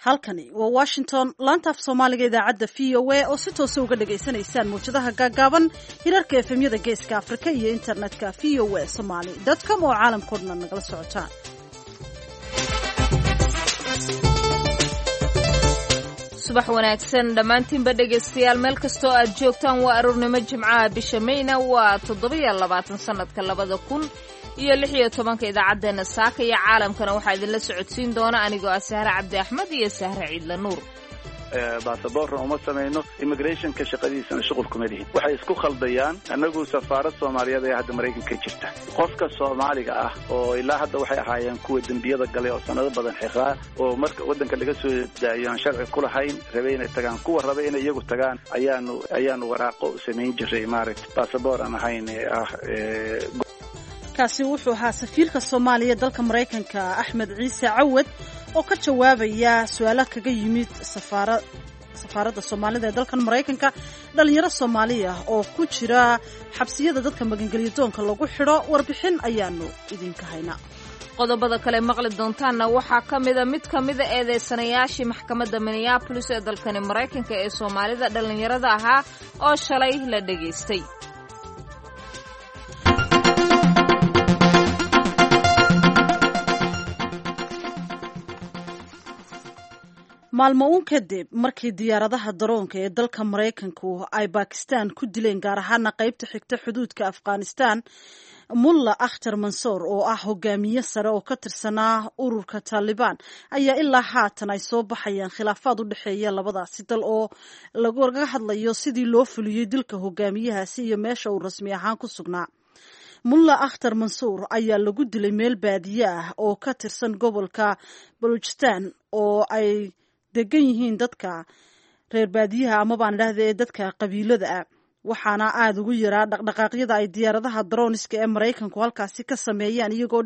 halkani waa Washington laanta af Soomaaliga idaacadda VOA oo si toos ah uga dhageysanaysaan muujadaha gaagaaban hirarka efemyada geeska Afrika iyo internetka voasomali.com oo caalamka dhan nagala socotaan. subax wanaagsan dhammaantiinba dhegaystayaal meel kastoo aad joogtaan waa aroornimo jimcaha bisha Mayna waa 27 sanadka 2016 idaacadeena saaka iyo caalamkana waxaa idinla socodsiin doona anigoo ah Sahra Cabdi Axmed iyo Sahra Ciidla Nuur. baasaboorna uma samayno immigrationka shaqadiisana shuqul kuma lihin waxay isku khaldayaan anagu safaarad Soomaaliyeed ee hadda Mareykanka ka jirta qofka Soomaaliga ah oo ilaa hadda waxay ahaayeen kuwa dambiyada galay oo sanado badan xiqaa oo marka wadanka laga soo daayo aan sharci ku lahayn rabay inay tagaan kuwa rabay inay iyagu tagaan ayaanu waraaqo sameyn jiray maaragtay baasaboor aan ahayn kaasi wuxuu ahaa safiirka Soomaaliya dalka Mareykanka Axmed Ciise Cawad oo ka jawaabaya su'aalo kaga yimid safaaradda Soomaalida ee dalkan Mareykanka dhalinyaro Soomaaliya oo ku jira xabsiyada dadka magangeliyo doonka lagu xidho warbixin ayaanu idinka haynaa. qodobada kale maqli doontaana waxaa mid kamida eedeysanayaashii maxkamadda Minneapolis ee dalkan Mareykanka ee Soomaalida dhalinyarada ahaa oo shalay la dhageystay. maalmo uun kadib markii diyaaradaha daroonka ee dalka Mareykanku ay Pakistan ku dileen gaar ahaan qaybta xigta xuduudka Afghanistan Mulla Akhtar Mansour oo ah hogaamiye sare oo ka tirsanaa ururka Taliban ayaa ilaa haatan ay soo baxayaan khilaafaad u dhaxeeya labadaasi dal oo laga hadlayo sidii loo fuliyay dilka hogaamiyahaasi iyo meesha uu rasmi ahaan ku sugnaa. Mulla Akhtar Mansour ayaa lagu dilay meel baadiye ah oo ka tirsan gobolka Balochistan oo ay degan yihiin dadka reer baadiyaha ama baan idhaahday dadka qabiilada ah waxaana aad ugu yaraa dhaqdhaqaaqyada ay diyaaradaha droniska ee Mareykanku halkaasi ka sameeyaan iyagoo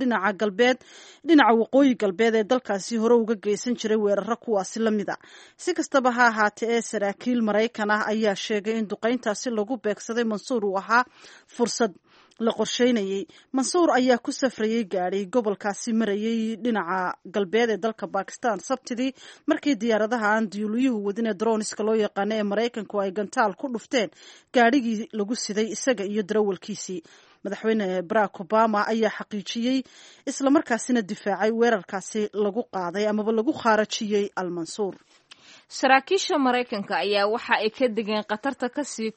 dhinaca waqooyi galbeed ee dalkaasi hore uga geysan jiray weeraro kuwaasi lamida. si kastaba ha ahaatee saraakiil Mareykan ah ayaa sheegay in duqeyntaasi lagu beegsaday Mansour uu ahaa fursad la qorsheynayay. Mansour ayaa ku safrayay gaari gobolkaasi marayay dhinaca galbeed ee dalka Pakistan sabtidii markii diyaaradaha aan diyuuliyuhu wadin ee droniska loo yaqaan ee Mareykanku ay gantaal ku dhufteen gaarigii lagu siday isaga iyo darawalkiisii. madaxweyne Barack Obama ayaa xaqiijiyay isla markaasina difaacay weerarkaasi lagu qaaday amaba lagu khaarajiyay Al-Mansour. saraakiisha Mareykanka ayaa waxa ay ka digeen qatarta ka sii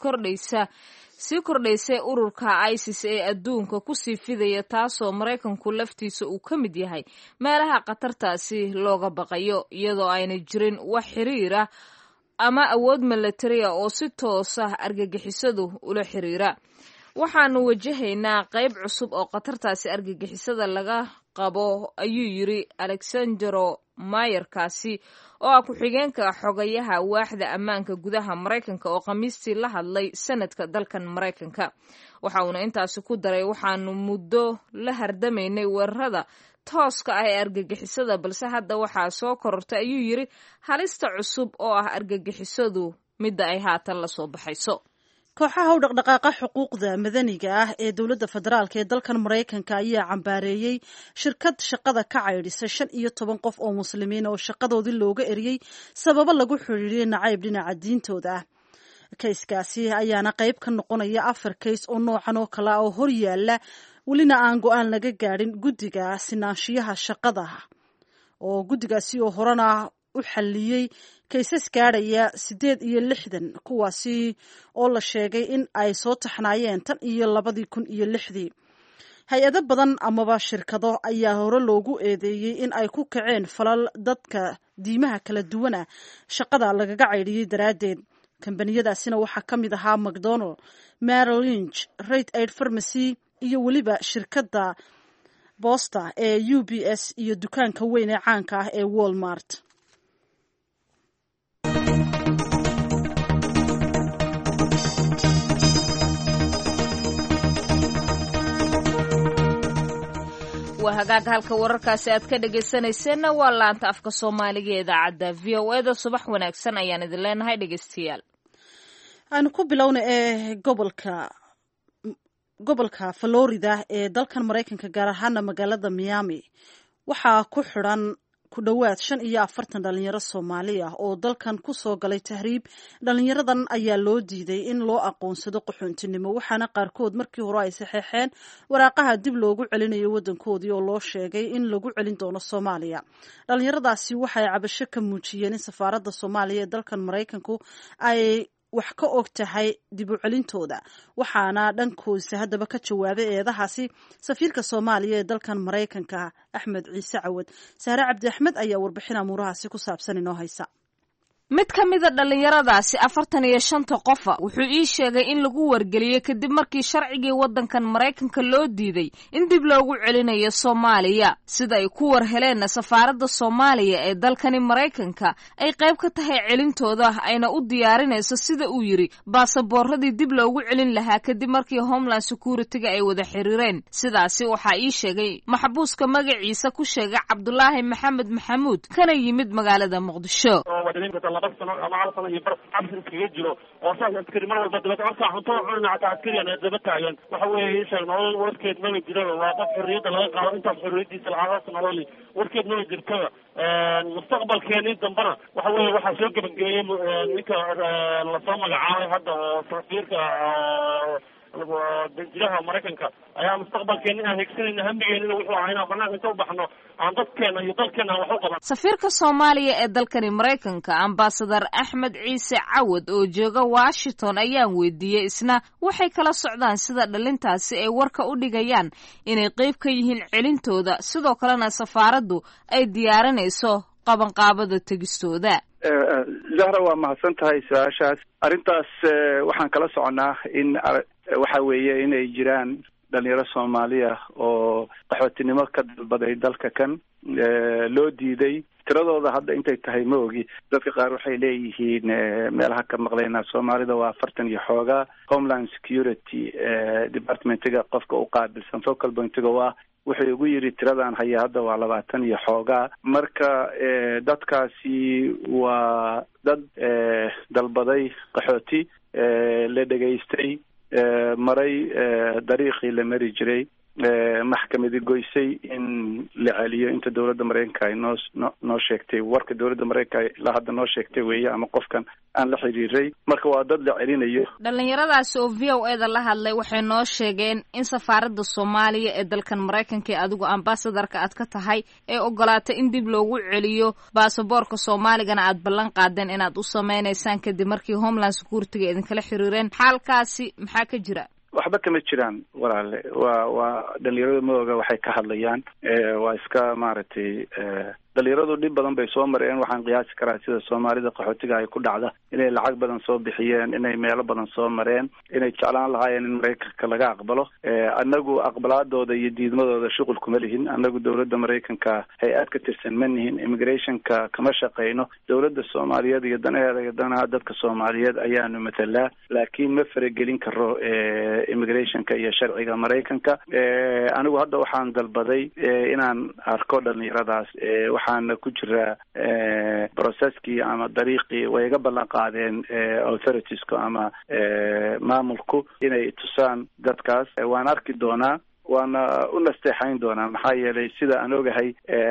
kordhaysay ururka ISIS ee adduunka ku sii fidaya taasoo Mareykanku laftiisa uu ka mid yahay meelaha qatartaasi looga baqayo iyadoo ayna jirin wax xiriira ama awood military oo si toos ah argagixisadu ula xiriira. waxaanu wajahaynaa qayb cusub oo qatartaasi argagixisada laga qabo ayuu yiri Alexandro Mayorkaasi oo ah ku-xigeenka xogayaha waaxda ammaanka gudaha Mareykanka oo Khamiistii la hadlay sanadka dalkan Mareykanka. waxa uu intaasi ku daray waxaanu muddo la hardamaynay weerarada tooska ah ee argagixisada balse hadda waxaa soo korortay ayuu yiri halista cusub oo ah argagixisadu midda ay haatan la soo baxayso. kooxaha u dhaqdhaqaaqa xuquuqda madaniga ah ee dowladda federaalka ee dalkan Mareykanka ayaa cambaareeyay shirkad shaqada ka caydhisay 15 qof oo muslimiin oo shaqadoodii looga eriyay sababo lagu xiriiriyay nacayb dhinaca diintooda ah. kayskaasi ayaana qayb ka noqonaya 4 kays oo noocan oo kale oo hor yaala welina aan go'aan laga gaadhin guddiga sinaanshiyaha shaqada oo guddigaasi oo horena u xalliyay kaysas gaadhaya 68 kuwaasi oo la sheegay in ay soo taxnaayeen tan iyo 2006. hay-ado badan amaba shirkado ayaa hore loogu eedeeyey in ay ku kaceen falal dadka diimaha kala duwan ah shaqada lagaga caydhiyay daraaddeed. kambaniyadaasina waxaa ka mid ahaa McDonald, Merrill Lynch, Rite Aid Pharmacy iyo weliba shirkadda Posta ee UPS iyo dukaanka weyn ee caanka ah ee Walmart. waa hagaag halka wararkaasi aad ka dhageysanayseena waa laanta afka Soomaaliga ee idaacadda VOA subax wanaagsan ayaan idin leenahay dhageystayaal. aan ku bilowna gobolka Florida ee dalkan Mareykanka gaar ahaan magaalada Miami waxaa ku xiran ku dhowaad 45 dhalinyaro Soomaali ah oo dalkan ku soo galay tahriib. Dhalinyaradan ayaa loo diiday in loo aqoonsado qaxoontinimo, waxaana qaarkood markii hore ay saxeexeen waraaqaha dib loogu celinayo wadankoodii oo loo sheegay in lagu celin doono Soomaaliya. Dhalinyaradaasi waxay cabasho ka muujiyeen in safaaradda Soomaaliya ee dalkan Mareykanku ay wax ka og tahay dib u celintooda, waxaana dhankoisa haddaba ka jawaabay eedahaasi safiirka Soomaaliya ee dalkan Mareykanka Axmed Ciise Cawad. Saare Cabdi Axmed ayaa warbixin amuurahaasi ku saabsan inoo haysa. mid ka mid a dhalinyaradaasi 45 qofa wuxuu ii sheegay in lagu wargeliyay kadib markii sharcigii wadankan Mareykanka loo diiday in dib loogu celinayo Soomaaliya, sida ay ku war heleen safaaradda Soomaaliya ee dalkani Mareykanka ay qayb ka tahay celintooda ayna u diyaarinayso sida uu yiri baasaboorradii dib loogu celin lahaa kadib markii Homeland Security-ga ay wada xiriireen. Sidaasi waxaa ii sheegay maxbuuska magaciisa ku sheegay Cabdullaahi Maxamed Maxamuud kana yimid magaalada Muqdisho. sano ama hal sano iyo bar cabsi iskaga jiro oo saas askari mar walba daba markaa cunto cunna xataa askariyan ay daba taagan waxa weeye isha nolol warkeed ma jiro waa qof xorriyadda laga qaado intaas xorriyadiisa lacagaas nolol warkeed ma jirto mustaqbalkeeni dambana waxa weeye waxaa soo gabagabeeyay ninka la soo magacaabay hadda oo safiirka danjiraha Mareykanka ayaa mustaqbalkeena aan higsanayna hambigeena wuxuu ahaa inaan banaanka inta u baxno aan dadkeena iyo dalkeena wax u qaban. Safiirka Soomaaliya ee dalkani Mareykanka Ambassador Axmed Ciise Cawad oo jooga Washington ayaan weydiiyay isna waxay kala socdaan sida dhalintaasi ay warka u dhigayaan inay qayb ka yihiin celintooda, sidoo kalena safaaraddu ay diyaarinayso qabanqaabada tegistooda. Zahra waa mahadsan tahay su'aashaas. Arrintaas waxaan kala soconaa in waxa weeye inay jiraan dhalinyaro Soomaaliya oo qaxootinimo ka dalbaday dalka kan loo diiday. tiradooda hadda intay tahay ma ogi. dadka qaar waxay leeyihiin meelaha ka maqlaynaa Soomaalida waa 40 iyo xoogaa. Homeland Security Department-ga qofka u qaabilsan focal point-ga waa wuxuu ugu yiri tiradan haya hadda waa 20 iyo xoogaa. marka dadkaasi waa dad dalbaday qaxooti la dhageystay maray dariiqii la mari jiray maxkamadii goysay in la celiyo inta dawladda Mareykanka ay noo sheegtay warka dawladda Mareykanka la hadda noo sheegtay weeye ama qofkan aan la xiriiray. marka waa dad la celinayo. dhalinyaradaasi oo VOA-da la hadlay waxay noo sheegeen in safaaradda Soomaaliya ee dalkan Mareykanka adigu ambassadorka aad ka tahay ee ogolaatay in dib loogu celiyo baasaboorka Soomaaligana aad ballan qaadeen inaad u sameeynaysan kadib markii Homeland Security-ga idin kala xiriireen. xaalkaasi maxaa ka jira? waxba kama jiraan walaale. waa dhalinyarada mooga waxay ka hadlayaan waa iska maaragtay dhalinyaradu dhib badan bay soo mareen. waxaan qiyaasi karaa sida Soomaalida qaxootiga ay ku dhacda inay lacag badan soo bixiyeen, inay meelo badan soo mareen, inay jeclaan lahaayeen in Mareykanka laga aqbalo. anagu aqbalaadooda iyo diidmadooda shuqul kuma lihin. anagu dawladda Mareykanka hay-ad ka tirsan ma nihin. immigrationka kama shaqeyno. dawladda Soomaaliyeed iyo danaheeda iyo danaha dadka Soomaaliyeed ayaanu matalaa, laakiin ma faragelin karo immigrationka iyo sharciga Mareykanka. anigu hadda waxaan dalbaday inaan arko dhalinyaradaas. waxaana ku jira processkii ama dariiqii way iga ballan qaadeen authoritiesku ama maamulku inay tusaan dadkaas. waan arki doonaa, waana u nasteexayn doonaa maxaa yeelay sida aan ogahay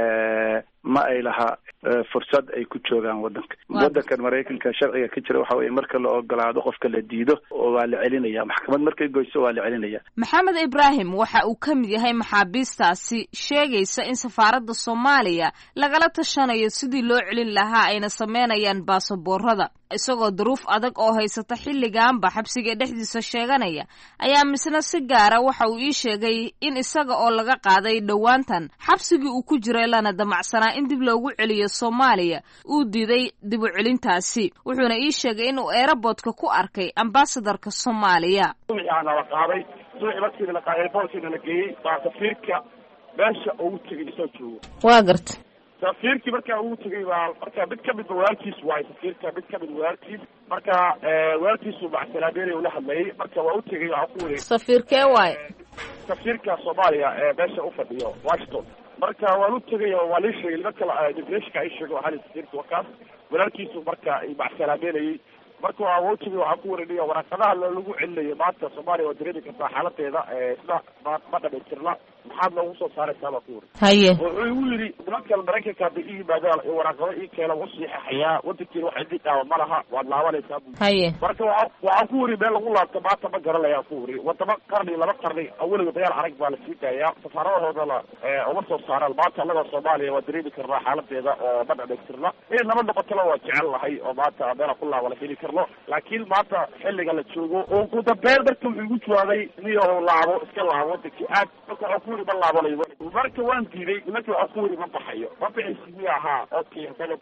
ma ay laha fursad ay ku joogaan wadankan Mareykanka. sharciga ka jira waxa weeye marka la ogolaado qofka la diido oo waa la celinaya. maxkamad markay goyso waa la celinaya. Maxamed Ibrahim waxa uu ka mid yahay maxaabiistaasi sheegaysa in safaaradda Soomaaliya lagala tashanayo sidii loo celin lahaa ayna sameynayaan baasaboorrada. isagoo duruuf adag oo haysata xilligaanba xabsiga dhexdiisa sheeganaya ayaa misna si gaara waxa uu ii sheegay in isaga oo laga qaaday dhowaantan xabsigii uu ku jiray lana damacsanaa in dib loogu celiyo Soomaaliya uu diiday dib u celintaasi. wuxuuna ii sheegay inuu airportka ku arkay ambassadorka Soomaaliya. la qaaday suuqii la qaaday boorkiina la geeyay baa safiirka meesha uu tagay soo joogo. waa gartay safiirkii markaa uu tagay waa markaa mid ka mid walaalkiis waay safiirka mid ka mid walaalkiis marka walaalkiisu macsalaabeeyay ula hadlayay. marka waa u tagay waa ku wareegay. safiirkee waay? safiirka Soomaaliya ee meesha u fadhiyo Washington. marka waa u tagay oo waa la sheegay marka immigration ay sheegay waxa safiirka wakaas walaalkiisu marka ay macsalaabeeyay marka waa wajigi waxaa ku wareegaya waraaqadaha lagu celinayo maanta Soomaaliya waa dareemi kartaa xaaladeeda sida ma dhamaystirna maxaad loogu soo saaraysaa baa ku wareeg haye wuxuu igu yidhi nimanka Maraykanka hadda ii yimaadaan waraaqada ii keena u siixayaa wadankiina wax idin dhaawa ma laha waad laabanaysaa haye marka waxaa ku wareeg meel lagu laabto maanta ma garanaya ku wareeg wadamo qarni laba qarni awaliga dagaal arag baa la sii daayaa safaaradahoodana uma soo saaraan maanta annaga Soomaaliya waa dareemi karnaa xaaladeeda oo ma dhamaystirna in nabad noqotana waa jecel lahay oo maanta meela ku laaba la heli karno laakiin maanta xilliga la joogo oo ku dambeyn marka wuxuu igu jawaabay niyo laabo iska laabo wadankii aad marka waxaa ku wari ma laabanayo marka waan diiday nimanka waxaa ku wari ma baxayo ma bixisi ahaa okay hadaba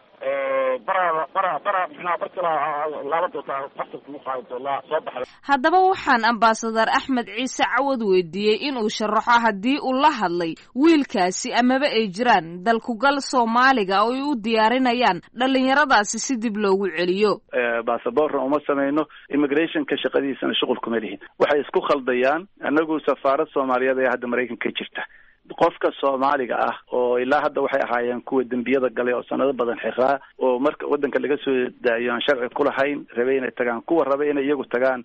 bara maxaa markala laaban doontaa fasirka lagu qaadi doonaa soo baxday haddaba waxaan ambaasadar Axmed Ciise Cawad weydiiyey inuu sharaxo haddii uu la hadlay wiilkaasi amaba ay jiraan dalkugal Soomaaliga oo ay u diyaarinayaan dhalinyaradaasi si dib loogu celiyo baasaboorna uma samayno immigrationka shaqadiisana shuqul kuma lihin waxay isku khaldayaan anagu safaarad Soomaaliyeed ee hadda Mareykanka ka jirta qofka Soomaaliga ah oo ilaa hadda waxay ahaayeen kuwa dambiyada galay oo sanado badan xiraa oo marka wadanka laga soo daayo aan sharci ku lahayn rabay inay tagaan kuwa rabay inay iyagu tagaan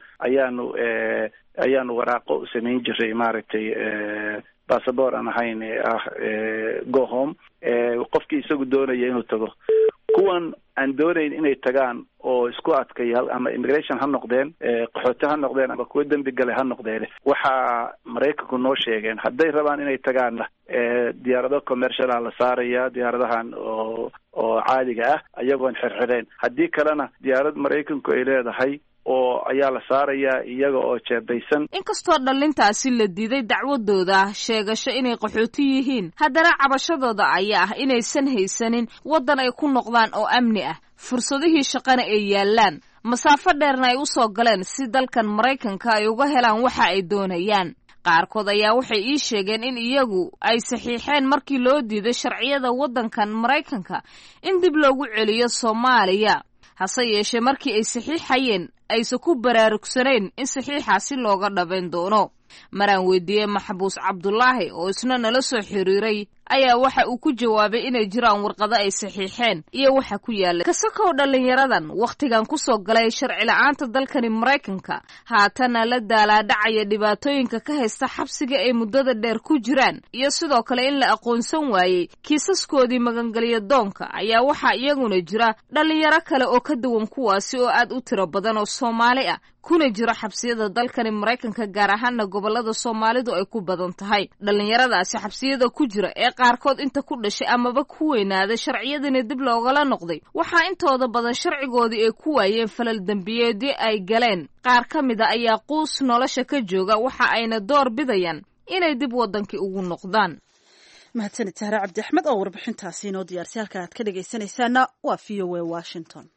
ayaanu waraaqo u samayn jiray maaragtay baasaboor aan ahayn go home qofkii isagu doonaya inuu tago kuwan aan doonayn inay tagaan oo isku adkaya ama immigration ha noqdeen qaxooti ha noqdeen ama kuwa dembi gale ha noqdeen waxaa Mareykanku noo sheegeen hadday rabaan inay tagaanna diyaarado commercial la saaraya diyaaradahan oo caadiga ah ayagoon xirxireen haddii kalena diyaarad Mareykanku ay leedahay oo ayaa la saarayaa iyaga oo jeebaysan inkastoo dhalintaasi la diiday dacwadooda sheegasho inay qaxooti yihiin haddana cabashadooda ayaa ah inaysan haysanin wadan ay ku noqdaan oo amni ah fursadihii shaqana ay yaalaan masaafo dheerna ay u soo galeen si dalkan Mareykanka ay uga helaan waxa ay doonayaan qaarkood ayaa waxay ii sheegeen in iyagu ay saxiixeen markii loo diiday sharciyada wadankan Mareykanka in dib loogu celiyo Soomaaliya hase yeeshee markii ay saxiixayeen aysan ku baraarugsanayn in saxiixaasi looga dhabayn doono maraan weydiiyey maxbuus Cabdullaahi oo isna nala soo xiriiray ayaa waxa uu ku jawaabay inay jiraan warqado ay saxiixeen iyo waxa ku yaala kasakow dhalinyaradan waqtigan ku soo galay sharci la'aanta dalkani Mareykanka haatana la daalaadhacaya dhibaatooyinka ka haysta xabsiga ay muddada dheer ku jiraan iyo sidoo kale in la aqoonsan waayey kiisaskoodii magangeliyo doonka ayaa waxa iyaguna jira dhalinyaro kale oo ka duwan kuwaasi oo aad u tiro badan oo Soomaali ah kuna jira xabsiyada dalkani Mareykanka gaar ahaan gobolada Soomaalidu ay ku badan tahay dhalinyaradaasi xabsiyada ku jira ee qaarkood inta ku dhashay amaba ku weynaaday sharciyadana dib loogala noqday waxa intooda badan sharcigoodii ay ku waayeen falal dambiyeedii ay galeen qaar ka mid ah ayaa quus nolosha ka jooga waxa ayna door bidayaan inay dib wadankii ugu noqdaan mahadsanid Tahra Cabdi Axmed oo warbixintaasi inoo diyaarsay halka aad ka dhageysanaysaana waa VOA Washington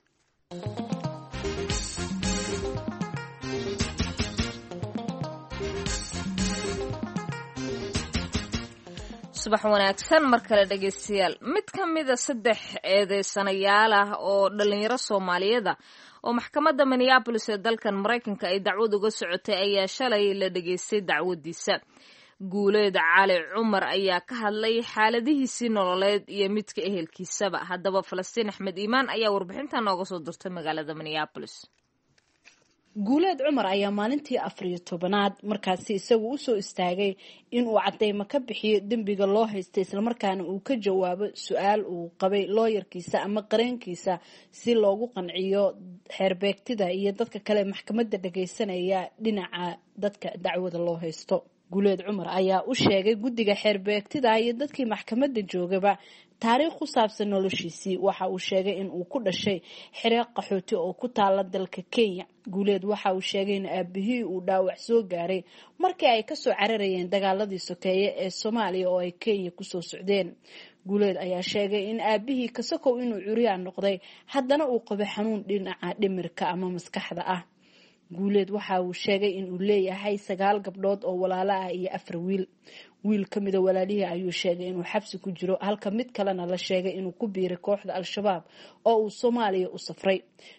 subax wanaagsan mar kale dhageystayaal mid ka mid a 3 eedeysanayaal ah oo dhalinyaro Soomaaliyeed oo maxkamadda Minneapolis ee dalkan Mareykanka ay dacwad uga socotay ayaa shalay la dhageystay dacwadiisa Guuleed Cali Cumar ayaa ka hadlay xaaladihiisii nololeed iyo midka ehelkiisaba haddaba Falastiin Axmed Iimaan ayaa warbixinta nooga soo dirtay magaalada Minneapolis Guuleed Cumar ayaa maalintii 14aad markaasi isagu u soo istaagay in uu cadeymo ka bixiyo dambiga loo haystay isla markaana uu ka jawaabo su'aal uu qabay looyarkiisa ama qareenkiisa si loogu qanciyo xeerbeegtida iyo dadka kale maxkamadda dhageysanaya dhinaca dadka dacwada loo haysto Guuleed Cumar ayaa u sheegay guddiga xeerbeegtida iyo dadkii maxkamadda joogaba taariikh ku saabsan noloshiisii waxa uu sheegay in uu ku dhashay xiree qaxooti oo ku taala dalka Kenya Guuleed waxa uu sheegay in aabihii uu dhaawac soo gaaray markii ay ka soo cararayeen dagaaladii sokeeye ee Soomaaliya oo ay Kenya ku soo socdeen Guuleed ayaa sheegay in aabihii kasakow inuu curiyaan noqday haddana uu qabo xanuun dhinaca dhimirka ama maskaxda ah Guuleed waxa uu sheegay in uu leeyahay 9 gabdhood oo walaalo ah iyo 4 wiil ka mid ah walaalihii ayuu sheegay inuu xabsi ku jiro halka mid kalena la sheegay inuu ku biiray kooxda Al-Shabaab oo uu Soomaaliya u safray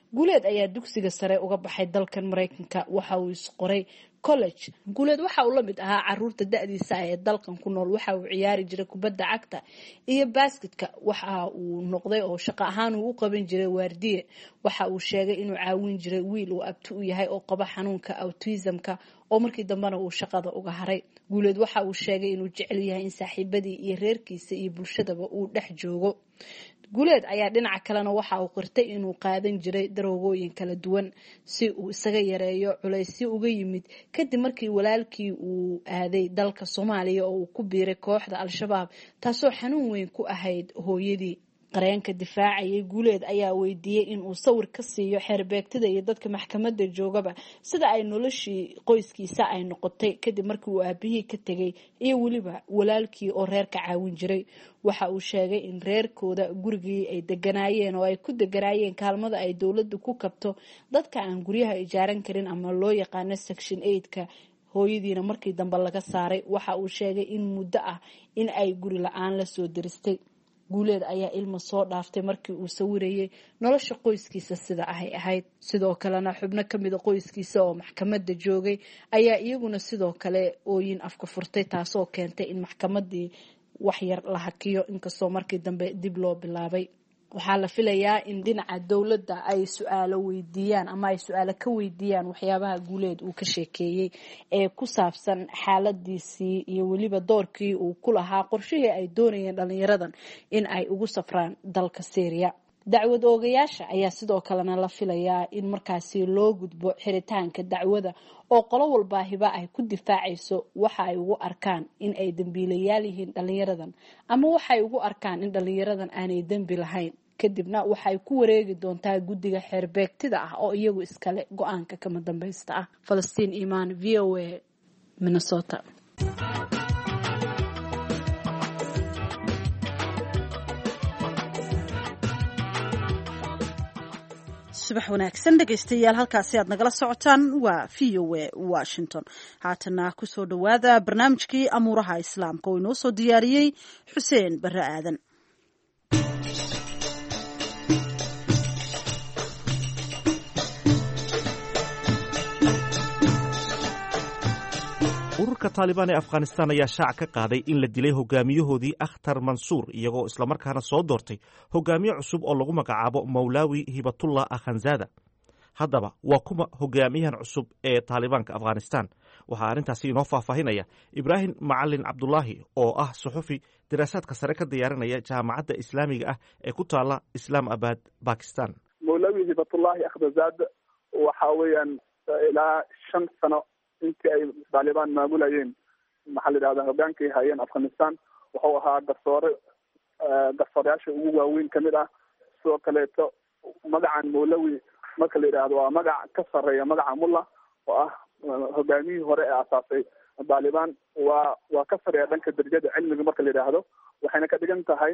Guuleed ayaa dugsiga sare uga baxay dalkan Mareykanka, waxa uu isqoray college. Guuleed waxa uu la mid ahaa caruurta da'diisa ee dalkan ku nool, waxa uu ciyaari jiray kubadda cagta iyo basketka, waxa uu noqday oo shaqo ahaan uu u qaban jiray waardiye. Waxa uu sheegay inuu caawin jiray wiil uu abti u yahay oo qaba xanuunka autism-ka oo markii dambena uu shaqada uga haray. Guuleed waxa uu sheegay inuu jecel yahay in saaxiibadii iyo reerkiisa iyo bulshadaba uu dhex joogo. Guuleed ayaa dhinaca kalena waxa uu qirtay inuu qaadan jiray daroogooyin kala duwan si uu isaga yareeyo culaysyo uga yimid kadib markii walaalkii uu aaday dalka Soomaaliya oo uu ku biiray kooxda Al-Shabaab, taasoo xanuun weyn ku ahayd hooyadii. qareenka difaacayay Guuleed ayaa weydiiyay in uu sawir ka siiyo xeerbeegtada iyo dadka maxkamadda joogaba sida ay noloshii qoyskiisa ay noqotay kadib markii uu aabihii ka tegay iyo weliba walaalkii oo reerka caawin jiray. Waxa uu sheegay in reerkooda gurigii ay deganaayeen oo ay ku deganaayeen kaalmada ay dawladdu ku kabto dadka aan guryaha ijaaran karin ama loo yaqaano section 8ka. hooyadiina markii dambe laga saaray. Waxa uu sheegay in muddo ah in ay guri la'aan la soo diristay. Guuleed ayaa ilmo soo dhaaftay markii uu sawirayay nolosha qoyskiisa sida ay ahayd. Sidoo kalena xubno ka mid ah qoyskiisa oo maxkamadda joogay ayaa iyaguna sidoo kale ooyin afka furtay, taasoo keentay in maxkamaddii wax yar la hakiyo inkastoo markii dambe dib loo bilaabay. waxaa la filayaa in dhinaca dawladda ay su'aalo weydiiyaan ama ay su'aalo ka weydiiyaan waxyaabaha Guuleed uu ka sheekeeyay ee ku saabsan xaaladiisii iyo weliba doorkii uu ku lahaa qorshihii ay doonayeen dhalinyaradan in ay ugu safraan dalka Syria. dacwad oogayaasha ayaa sidoo kalena la filayaa in markaasi loo gudbo xiritaanka dacwada oo qolo walba hiba ay ku difaacayso waxa ay ugu arkaan in ay dambiilayaal yihiin dhalinyaradan ama waxa ay ugu arkaan in dhalinyaradan aanay dambi lahayn. kadibna waxay ku wareegi doontaa guddiga xeerbeegtida ah oo iyagu iskale go'aanka kama dambaysta ah. Falastiin Iimaan, VOA, Minnesota. subax wanaagsan dhegaystayaal, halkaasi aad nagala socotaan waa VOA Washington. haatana ku soo dhawaada barnaamijkii amuuraha islaamka oo inoo soo diyaariyey Xuseen Barre Aadan. ururka Taliban ee Afghanistan ayaa shaac ka qaaday in la dilay hogaamiyahoodii Akhtar Mansour iyagoo isla markaana soo doortay hogaamiye cusub oo lagu magacaabo Mawlawi Hibatullah Akhanzada. haddaba waa kuma hogaamiyahan cusub ee Talibanka Afghanistan? waxaa arrintaasi inoo faahfaahinaya Ibrahim Macalin Cabdullaahi oo ah suxufi daraasaadka sare ka diyaarinaya jaamacadda Islaamiga ah ee ku taala Islamabad, Pakistan. Mawlawi Hibatullah Akhanzada waxa weeyaan ilaa 5 sano intii ay Taliban maamulayeen maxaa la yidhahdaa hogaankii hayeen Afghanistan wuxuu ahaa garsoorayaasha ugu waaweyn kamid ah. sidoo kaleeto magacan Mawlawi marka la yidhaahdo waa magac ka sarreeya magaca Mullah oo ah hogaamiyihii hore ee asaasay Taliban. waa ka sarreeya dhanka darajada cilmiga marka la yidhaahdo, waxayna ka dhigan tahay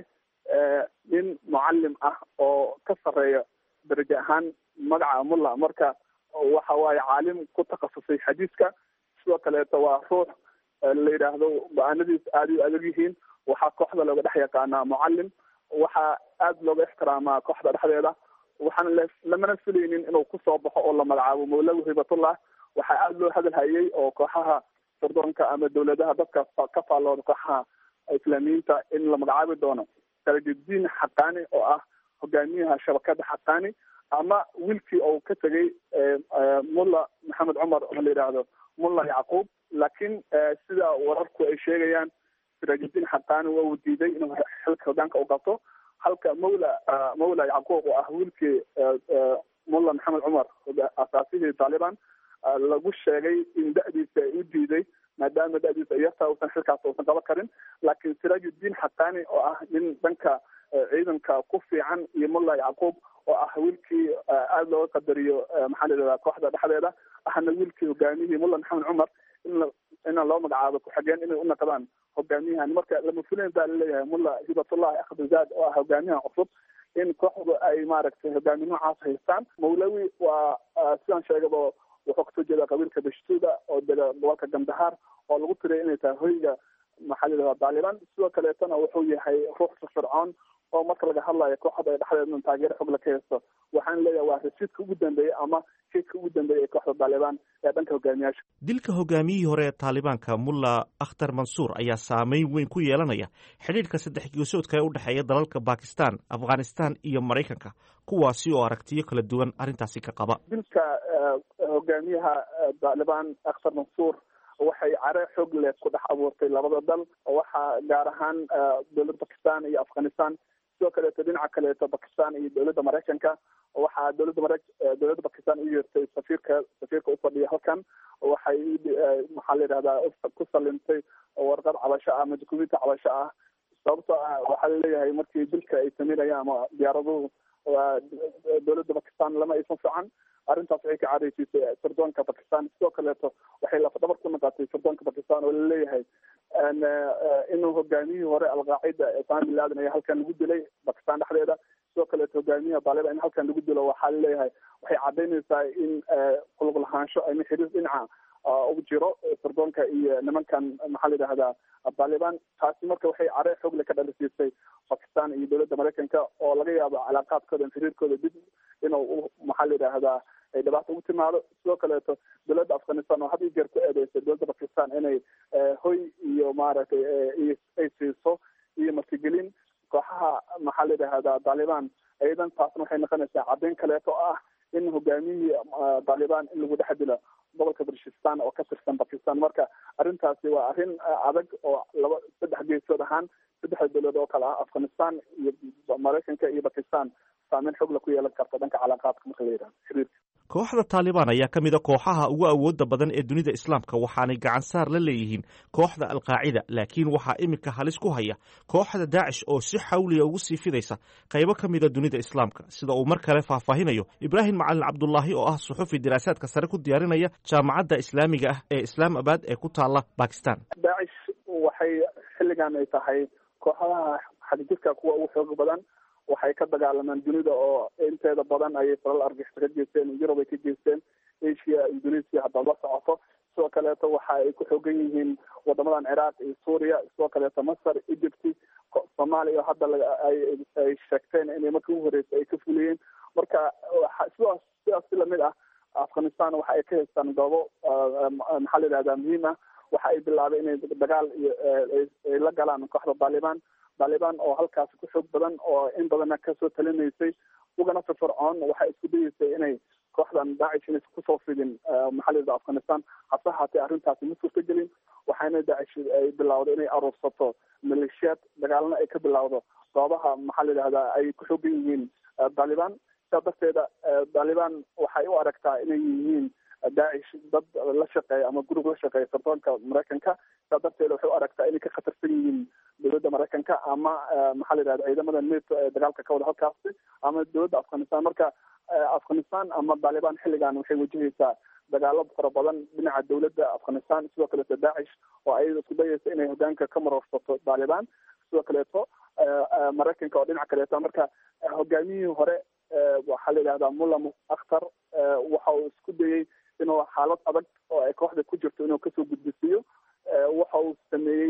nin mucallim ah oo ka sarreeya darajo ahaan magaca Mullah. marka waxa waaye caalim ku takhasusay xadiiska. sidoo kaleeto waa ruux la yidhaahdo go-aanadiis aada u adag yihiin. waxaa kooxda looga dhex yaqaanaa mucallim. waxaa aada looga ixtiraamaa kooxda dhexdeeda. waxaan lamana filaynin inuu kusoo baxo oo la magacaabo Mawlawi Hibatullah. waxaa aada loo hadal hayay oo kooxaha sirdoonka ama dawladaha dadka ka faallooda kooxaha islaamiyiinta in la magacaabi doono Salahuddin Haqqani oo ah hogaamiyaha shabakada Haqqani ama wiilkii oo ka tegay Mullah Maxamed Cumar oo la yidhaahdo Mullah Yacquub. laakiin sida wararku ay sheegayaan Salahuddin Haqqani waa uu diiday inuu xilka hogaanka u qabto, halka Mullah Yacquub oo ah wiilkii Mullah Maxamed Cumar asaasihii Taliban lagu sheegay in da'diisa ay u diiday maadaama da'diisa yartaa uusan xilkaas uusan qaban karin. laakiin Salahuddin Haqqani oo ah nin dhanka ciidanka ku fiican iyo Mullah Yacquub oo ah wiilkii aada looga qadariyo maxaa la yidhahdaa kooxda dhexdeeda, ahna wiilkii hogaamiyihii Mullah Maxamed Cumar in loo magacaabo ku-xigeen inay u naqdaan hogaamiyahan. marka lama filayn baa laleeyahay Mullah Hibatullah Akhanzada oo ah hogaamiyahan cusub in kooxdu ay maaragtay hogaamiye noocaas haystaan. Mawlawi waa sidaan sheegaba wuxuu kasoo jeeda qabiilka Bashtuuda oo dega gobolka Gandahar oo lagu tiriyay inay tahay hoyga maxaa la yidhahdaa Taliban. sidoo kaleetana wuxuu yahay ruux firfircoon oo marka laga hadlayo kooxda ay dhexdeedna taageero xog la ka haysto waxaan leeyahay waa rasiidka ugu dambeeyey ama shayka ugu dambeeyey ee kooxda Taliban ee dhanka hogaamiyaasha. dilka hogaamiyihii hore ee Taalibaanka Mulla Akhtar Mansour ayaa saameyn weyn ku yeelanaya xidhiidhka saddex geesoodka ee u dhexeeya dalalka Pakistan, Afghanistan iyo Mareykanka, kuwaasi oo aragtiyo kala duwan arrintaasi ka qaba. dilka hogaamiyaha Taliban Akhtar Mansour waxay care xoog leh ku dhex abuurtay labada dal, waxaa gaar ahaan dowladda Pakistan iyo Afghanistan, sidoo kaleeto dhinaca kaleeto Pakistan iyo dowladda Mareykanka. waxaa dowladda Pakistan u yeertay safiirka u fadhiya halkan, waxay maxaa la yidhahdaa ku salimtay warqad cabasho ah ama dukumiinti cabasho ah. sababtoo ah waxaa laleeyahay markii dilka ay sameynayaan ama diyaaraduhu dowladda Pakistan lama aysan fiican. arrintaas waxay ka caadaysiisay sirdoonka Pakistan, sidoo kaleeto waxay lafdhabar ku noqotay sirdoonka Pakistan oo laleeyahay inuu hogaamiyihii hore al-Qaacida Osama bin Laden ayaa halkan lagu dilay Pakistan dhexdeeda. sidoo kaleeto hogaamiyaha Taliban in halkan lagu dilo waxaa laleeyahay waxay cadaynaysaa in kulug lahaansho ama xiriir dhinaca ugu jiro sirdoonka iyo nimankan maxaa la yidhahdaa Taliban. taasi marka waxay care xoog leh ka dhalisiisay Pakistan iyo dowladda Mareykanka oo laga yaabo calaaqaadkooda xiriirkooda dib inuu maxaa la yidhahdaa ay dhibaato ugu timaado. sidoo kaleeto dowladda Afghanistan oo had iyo jeer ku eedeysay dowladda Pakistan inay hoy iyo maaragtay ay siiso iyo martigelin kooxaha maxaa la yidhahdaa Taliban. iyadan taasna waxay noqonaysaa caddeyn kaleeto ah in hogaamiyihii Taliban in lagu dhex dilo gobolka Balochistan oo ka tirsan Pakistan. marka arrintaasi waa arrin adag oo saddex geesood ahaan saddexda dowladood oo kale ah Afghanistan iyo Mareykanka iyo Pakistan saameyn xog la ku yeelan karta dhanka calaaqaadka marka la yidhahdo xiriirka. kooxda Taliban ayaa ka mid a kooxaha ugu awoodda badan ee dunida Islaamka, waxaanay gacan saar la leeyihiin kooxda al-Qaacida, laakiin waxaa iminka halis ku haya kooxda Daacish oo si xawliya ugu sii fidaysa qaybo ka mid a dunida Islaamka, sida uu mar kale faahfaahinayo Ibraahim Macalin Cabdullaahi oo ah suxufi diraasaadka sare ku diyaarinaya jaamacadda Islaamiga ah ee Islaamabad ee ku taala Pakistan. Daacish waxay xilligan ay tahay kooxaha xadgudubka kuwa ugu xoog badan. waxay ka dagaalamaan dunida oo inteeda badan ayay falal argixisay ka geysteen, Yurub ay ka geysteen, Asia, Indonesia hadda la socoto. sidoo kaleeto waxa ay ku xoogan yihiin wadamadan Ciraaq iyo Suuriya, sidoo kaleeto Masar, Egypt, Soomaaliya hadda ay sheegteen inay markii ugu horeysay ay ka fuliyeen. marka sidaas lamid ah Afghanistan waxa ay ka haystaan goobo maxaa la yidhahdaa muhiim ah. waxa ay bilaabay inay dagaal ay la galaan kooxda Taliban oo halkaasi ku xoog badan oo in badanna kasoo talinaysay ugana firfircoon. waxay isku dayeysay inay kooxdan Daacish inay kusoo fidin maxaa la yidhahdaa Afghanistan, hase haatee arrintaasi ma suurtagelin. waxayna Daacish ay bilowday inay aruursato maleeshiyaad dagaalna ay ka bilowdo goobaha maxaa la yidhahdaa ay ku xoogan yihiin Taliban. sidaa darteeda Taliban waxay u aragtaa inay yihiin Daacish dad la shaqeeya ama gurub la shaqeeya sirdoonka Mareykanka. sidaa darteeda waxay u aragtaa inay ka khatarsan yihiin dowladda Mareykanka ama maxaa la yidhahda ciidamada NATO ee dagaalka ka wada halkaasi ama dowladda Afghanistan. marka Afghanistan ama Taliban xilligan waxay wajahaysaa dagaalo fara badan dhinaca dowladda Afghanistan. sidoo kaleeto Daacish oo ayada isku dayaysa inay hogaanka ka marorsato Taliban. sidoo kaleeto Mareykanka oo dhinaca kaleeto. marka hogaamiyihii hore waxaa la yidhahdaa Mulla Akhtar waxa uu isku dayey inuu xaalad adag oo ay kooxda ku jirto inuu kasoo gudbisiiyo. waxa uu sameeyey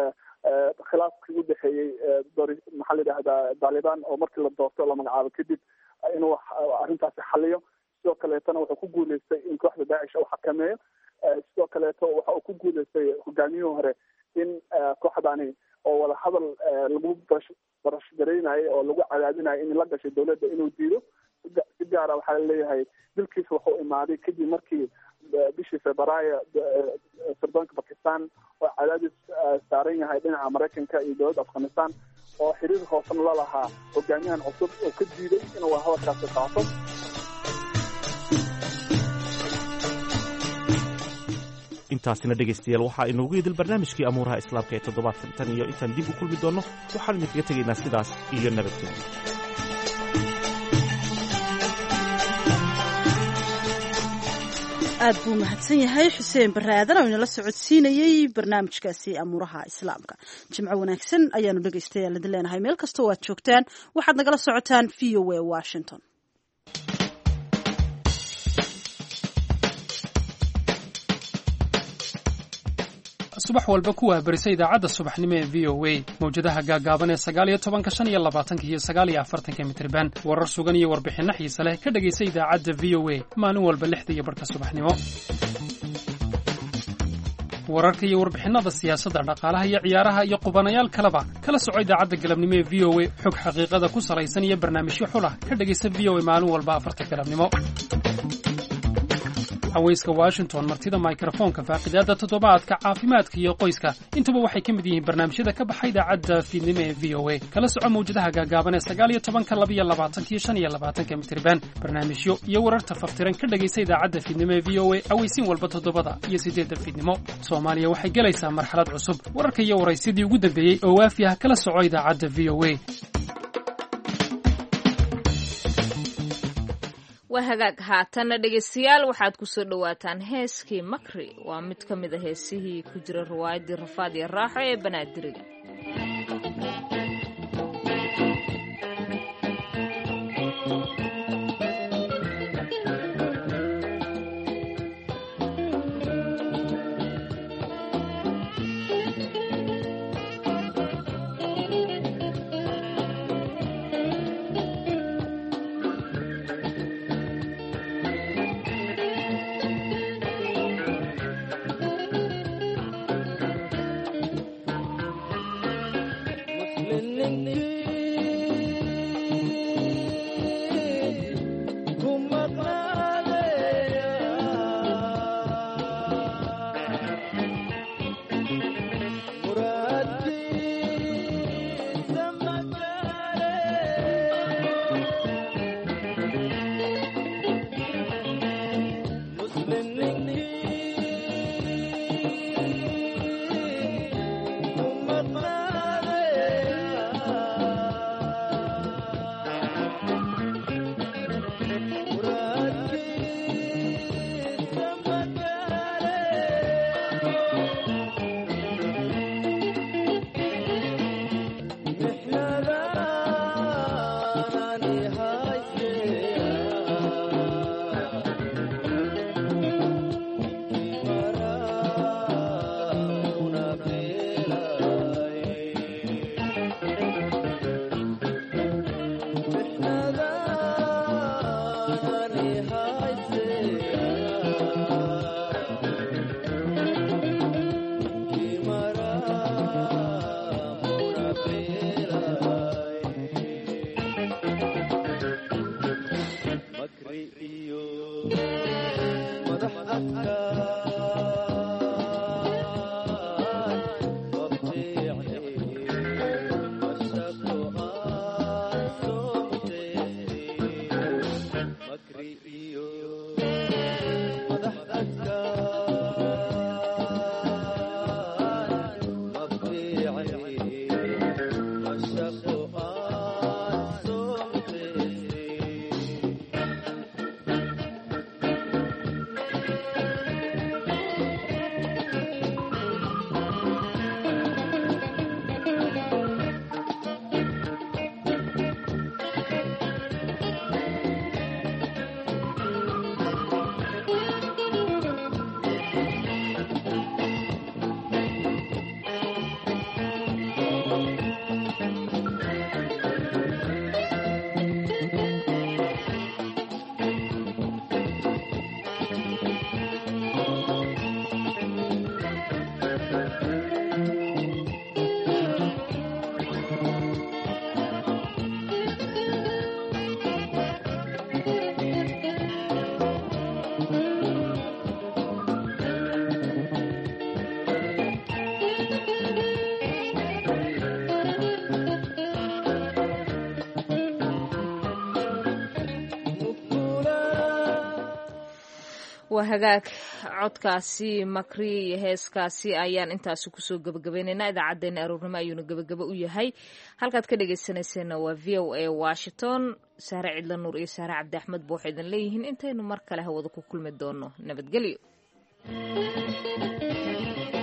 khilaafkii u dhexeeyey maxaa la yidhahdaa Taliban oo markii la doorto la magacaabo kadib inuu arrintaasi xaliyo. sidoo kaleetona wuxuu ku guuleystay in kooxda Daacish uu xakameeyo. sidoo kaleeto waxa uu ku guuleystay hogaamiyihii hore in kooxdani oo wada hadal lagu barashgareynayo oo lagu cadaadinayo in la gashay dowladda inuu diido. si gaara waxaa laleeyahay dilkiisa wuxuu imaaday kadib markii bishii Febraayo sirdoonka Pakistan oo cadaadis saaran yahay dhinaca Mareykanka iyo dowladda Afghanistan oo xiriir hoosan la lahaa hogaamiyahan cusub oo ka diiday inuu hadalkaasi qaato. intaasina dhegaystayaal waxaa inoogu idil barnaamijkii amuuraha islaamka ee toddobaadkan. tan iyo intaan dib u kulmi doonno waxaan idinkaga tegaynaa sidaas iyo nabadgelyo. aad buu mahadsan yahay xuseen barre aadan oo inala socodsiinayey barnaamijkaasi amuuraha islaamka. jimco wanaagsan ayaanu dhegaystayaal idin leenahay meel kastoo aad joogtaan. waxaad nagala socotaan VOA Washington. subax walba ku wahbarisa idaacadda subaxnimo ee v o a mawjadaha gaagaaban ee 19, 25 iyo 49 mitirban warar sugan iyo warbixinno xiise leh ka dhegaysa idaacadda v o a maalin walba 6:00 subaxnimo. wararka iyo warbixinada siyaasadda, dhaqaalaha iyo ciyaaraha iyo qubanayaal kaleba kala soco idaacadda galabnimo ee v o a xog xaqiiqada ku salaysan iyo barnaamijyo xulah ka dhegaysa v o a maalin walba 4 galabnimo. haweyska Washington, martida microphone-ka, faaqidaada toddobaadka, caafimaadka iyo qoyska, intuba waxay ka mid yihiin barnaamijyada ka baxay idaacadda fiidnimo ee v o a. kala soco mawjadaha gaagaaban ee 19, 22 iyo 25 mitirban. barnaamijyo iyo wararta faftiran ka dhagaysa idaacadda fiidnimo ee v o a aweysiin walba 7 iyo 8 fiidnimo. Soomaaliya waxay galaysaa marxalad cusub. wararka iyo waraysidii ugu dambeeyey oo waafi ah kala soco idaacadda v o a. waa hagaag haatana dhegaystayaal waxaad ku soo dhowaataan heeskii makri. waa mid ka mid a heesihii ku jira riwaayaddii rafaad iyo raaxo ee banaadiriga. waa hagaag codkaasi makri iyo heeskaasi ayaan intaasi kusoo gabagabaynaynaa. idaacaddeenna aroornimo ayuuna gabagabo u yahay. halkaad ka dhegaysanayseena waa v o a Washington. Saare Cidla Nuur iyo Saare Cabdi Axmed buu waxay idin leeyihiin intaynu mar kale hawada ku kulmi doono. nabadgelyo.